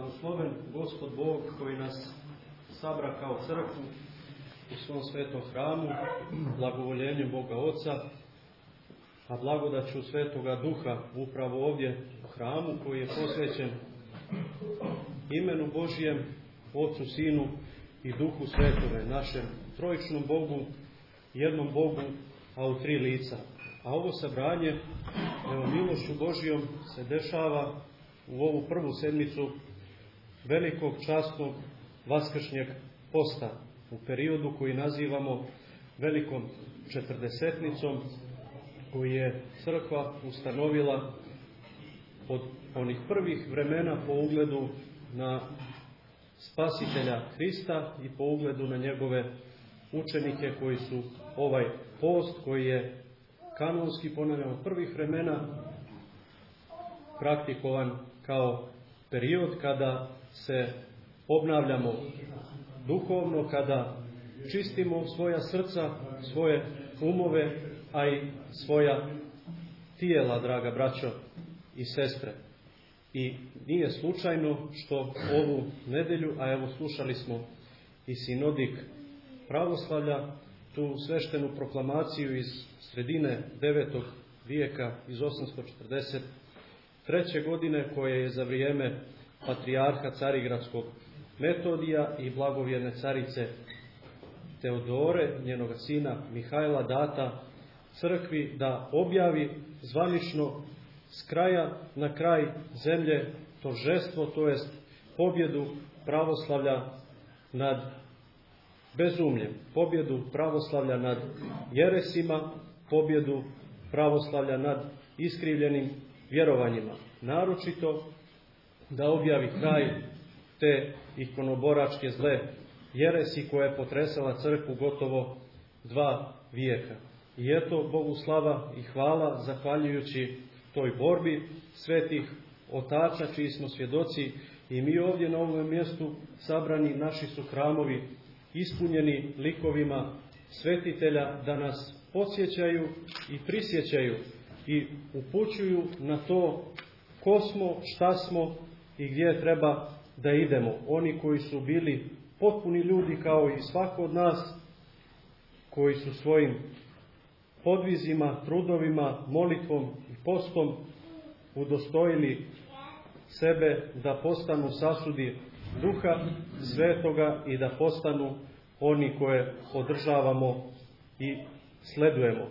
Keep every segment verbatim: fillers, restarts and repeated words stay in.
Blagosloven Gospod Bog koji nas sabra kao crkvu u svom svetom hramu, blagovoljenjem Boga Oca, a blagodaću Svetoga Duha upravo ovdje u hramu koji je posvećen imenu Božijem, Otcu, Sinu i Duhu Svetome, našem trojičnom Bogu, jednom Bogu, a u tri lica. A ovo sabranje, evo, milošću Božijom se dešava u ovu prvu sedmicu velikog časnog vaskršnjeg posta, u periodu koji nazivamo velikom četrdesetnicom, koji je crkva ustanovila od onih prvih vremena po ugledu na Spasitelja Hrista i po ugledu na njegove učenike koji su ovaj post, koji je kanonski, ponavljam, od prvih vremena praktikovan kao period kada se obnavljamo duhovno, kada čistimo svoja srca, svoje umove, a i svoja tijela, draga braćo i sestre. I nije slučajno što ovu nedelju, a evo slušali smo i sinodik pravoslavlja, tu sveštenu proklamaciju iz sredine devetog vijeka, iz osamsto četrdeset treće godine, koje je za vrijeme patrijarha carigradskog Metodija i blagovjerne carice Teodore, njenoga sina Mihajla, data crkvi da objavi zvanično s kraja na kraj zemlje tožestvo, to jest pobjedu pravoslavlja nad bezumljem, pobjedu pravoslavlja nad jeresima, pobjedu pravoslavlja nad iskrivljenim vjerovanjima. Naročito da objavi kraj te ikonoboračke zle jeresi koja je potresala crkvu gotovo dva vijeka. I eto, Bogu slava i hvala, zahvaljujući toj borbi svetih otača, čiji smo svjedoci i mi ovdje na ovom mjestu sabrani, naši su hramovi ispunjeni likovima svetitelja da nas podsjećaju i prisjećaju i upućuju na to ko smo, šta smo i gdje treba da idemo. Oni koji su bili potpuni ljudi kao i svako od nas, koji su svojim podvizima, trudovima, molitvom i postom udostojili sebe da postanu sasudi Duha Svetoga i da postanu oni koje podržavamo i sledujemo.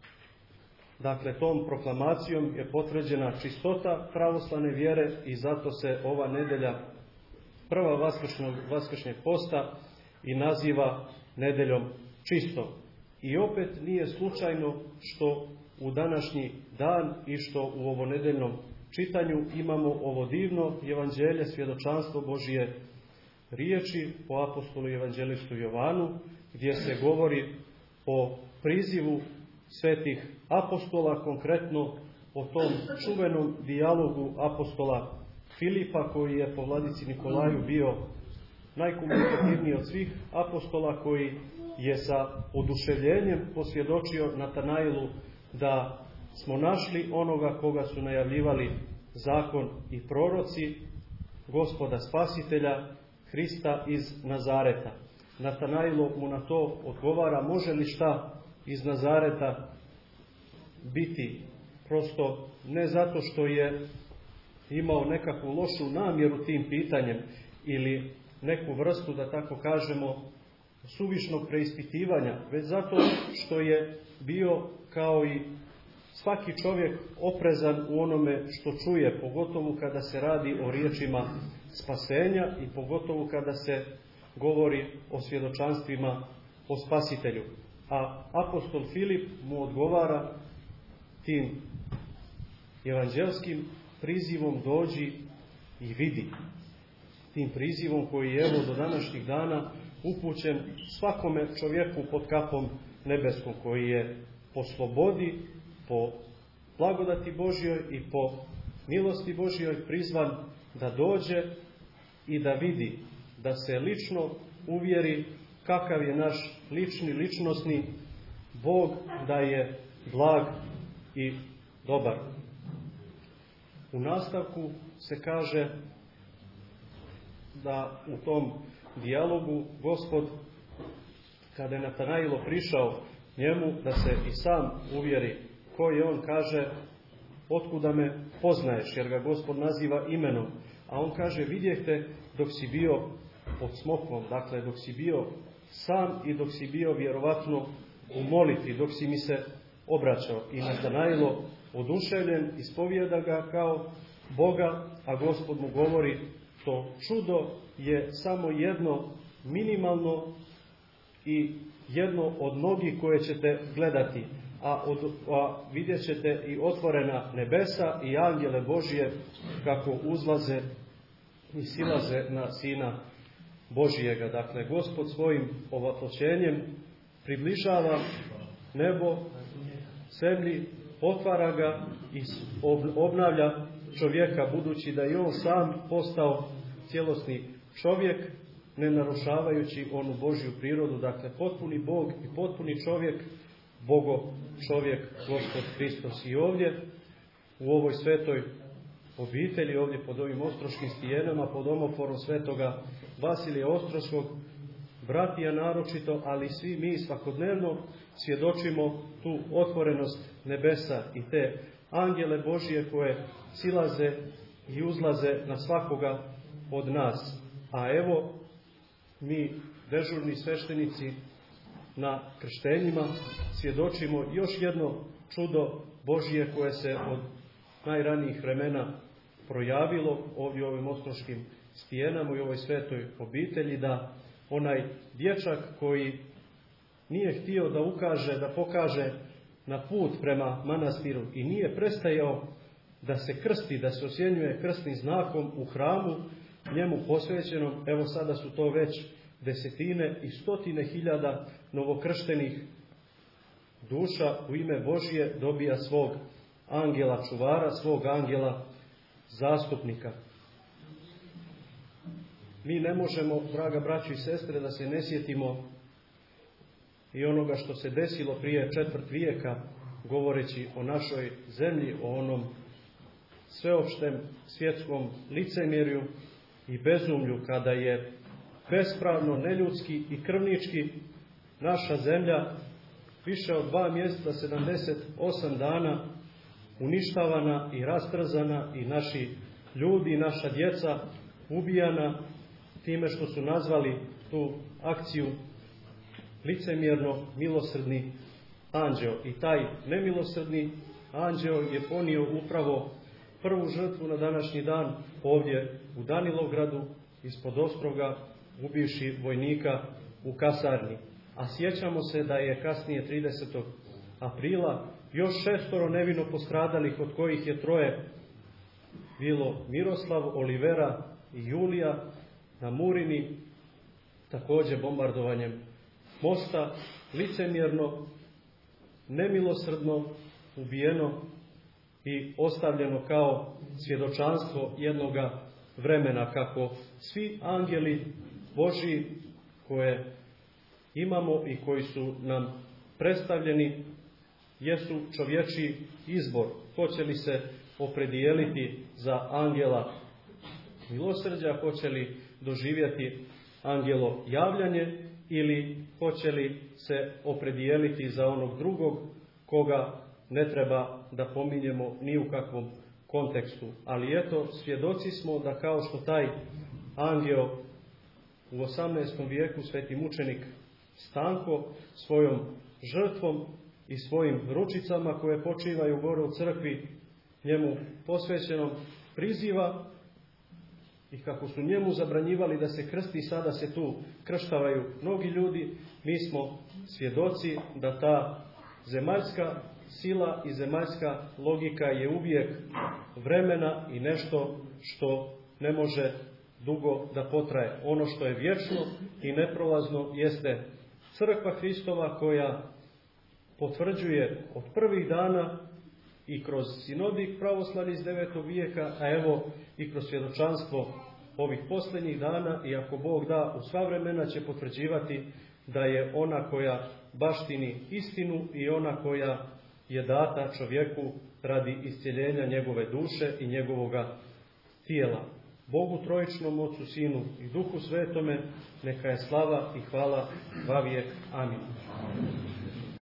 Dakle, tom proklamacijom je potvrđena čistota pravoslavne vjere i zato se ova nedelja prva vaskršnjeg posta i naziva nedeljom čistom. I opet nije slučajno što u današnji dan i što u ovo nedeljnom čitanju imamo ovo divno evanđelje, svjedočanstvo Božije riječi po apostolu evanđelistu Jovanu, gdje se govori o prizivu svetih apostola, konkretno o tom čuvenom dijalogu apostola Filipa, koji je po vladici Nikolaju bio najkomunikativniji od svih apostola, koji je sa oduševljenjem posvjedočio Natanailu da smo našli onoga koga su najavljivali zakon i proroci, Gospoda Spasitelja, Hrista iz Nazareta. Natanailo mu na to odgovara: može li šta iz Nazareta biti? Prosto ne zato što je imao nekakvu lošu namjeru tim pitanjem ili neku vrstu, da tako kažemo, suvišnog preispitivanja, već zato što je bio kao i svaki čovjek oprezan u onome što čuje, pogotovo kada se radi o riječima spasenja i pogotovo kada se govori o svjedočanstvima o Spasitelju. A apostol Filip mu odgovara tim evanđelskim prizivom: dođi i vidi. Tim prizivom koji je evo do današnjih dana upućen svakome čovjeku pod kapom nebeskom, koji je po slobodi, po blagodati Božjoj i po milosti Božjoj prizvan da dođe i da vidi, da se lično uvjeri kakav je naš lični, ličnosni Bog, da je blag i dobar. U nastavku se kaže da u tom dijalogu Gospod, kada je Natanailo prišao njemu da se i sam uvjeri ko je on, kaže: otkuda me poznaješ, jer ga Gospod naziva imenom. A on kaže: vidjehte dok si bio pod smokvom, dakle dok si bio sam i dok si bio vjerovatno u molitvi, dok si mi se obraćao. I Natanailo, oduševljen, ispovijeda ga kao Boga, a Gospod mu govori: to čudo je samo jedno minimalno i jedno od mnogih koje ćete gledati, a, od, a vidjet ćete i otvorena nebesa i angele Božije kako uzlaze i silaze na Sina Božijega. Dakle, Gospod svojim ovaploćenjem približava nebo zemlji, otvara ga i obnavlja čovjeka, budući da je on sam postao cjelosni čovjek, ne narušavajući onu Božju prirodu. Dakle, potpuni Bog i potpuni čovjek, Bogo čovjek, Gospod Hristos. I ovdje u ovoj svetoj obitelji, ovdje pod ovim ostroškim stijenama, pod omoforom svetoga Vasilija Ostroškog, bratija naročito, ali svi mi svakodnevno svjedočimo tu otvorenost nebesa i te angele Božije koje silaze i uzlaze na svakoga od nas. A evo, mi dežurni sveštenici na krštenjima svjedočimo još jedno čudo Božije koje se od najranijih vremena projavilo ovdje u ovim ostroškim stijenama i ovoj svetoj obitelji, da onaj dječak koji nije htio da ukaže, da pokaže na put prema manastiru i nije prestajao da se krsti, da se osjenjuje krstnim znakom u hramu njemu posvećenom, evo sada su to već desetine i stotine hiljada novokrštenih duša u ime Božije dobija svog angela čuvara, svog angela zastupnika. Mi ne možemo, draga braćo i sestre, da se ne sjetimo i onoga što se desilo prije četvrt vijeka, govoreći o našoj zemlji, o onom sveopštem svjetskom licemjerju i bezumlju, kada je bespravno, neljudski i krvnički naša zemlja više od dva mjeseca, sedamdeset osam dana uništavana i rastrzana i naši ljudi, naša djeca ubijana time što su nazvali tu akciju licemjerno milosrdni anđeo. I taj nemilosrdni anđeo je ponio upravo prvu žrtvu na današnji dan ovdje u Danilovgradu ispod Ostroga, ubivši vojnika u kasarni. A sjećamo se da je kasnije tridesetog aprila još šestoro nevino postradalih, od kojih je troje bilo Miroslav, Olivera i Julija, na Murini, također bombardovanjem mosta, licemjerno, nemilosrdno ubijeno i ostavljeno kao svjedočanstvo jednoga vremena, kako svi angeli Božji koje imamo i koji su nam predstavljeni jesu čovječji izbor. Hoće li se opredijeliti za angela milosrđa, hoće li doživjeti angelo javljanje ili hoće li se opredijeliti za onog drugog koga ne treba da pominjemo ni u kakvom kontekstu. Ali eto, svjedoci smo da kao što taj angel u osamnaestom vijeku, sveti mučenik Stanko, svojom žrtvom i svojim ručicama koje počivaju gore u crkvi njemu posvećenom priziva, i kako su njemu zabranjivali da se krsti, sada se tu krštavaju mnogi ljudi. Mi smo svjedoci da ta zemaljska sila i zemaljska logika je uvijek vremena i nešto što ne može dugo da potraje. Ono što je vječno i neprolazno jeste crkva Hristova, koja potvrđuje od prvih dana i kroz sinodik pravoslavlja iz devetog vijeka, a evo i kroz svjedočanstvo ovih posljednjih dana, i ako Bog da, u sva vremena će potvrđivati da je ona koja baštini istinu i ona koja je data čovjeku radi iscjeljenja njegove duše i njegovoga tijela. Bogu trojičnom Ocu, Sinu i Duhu Svetome, neka je slava i hvala vavijek. Amin.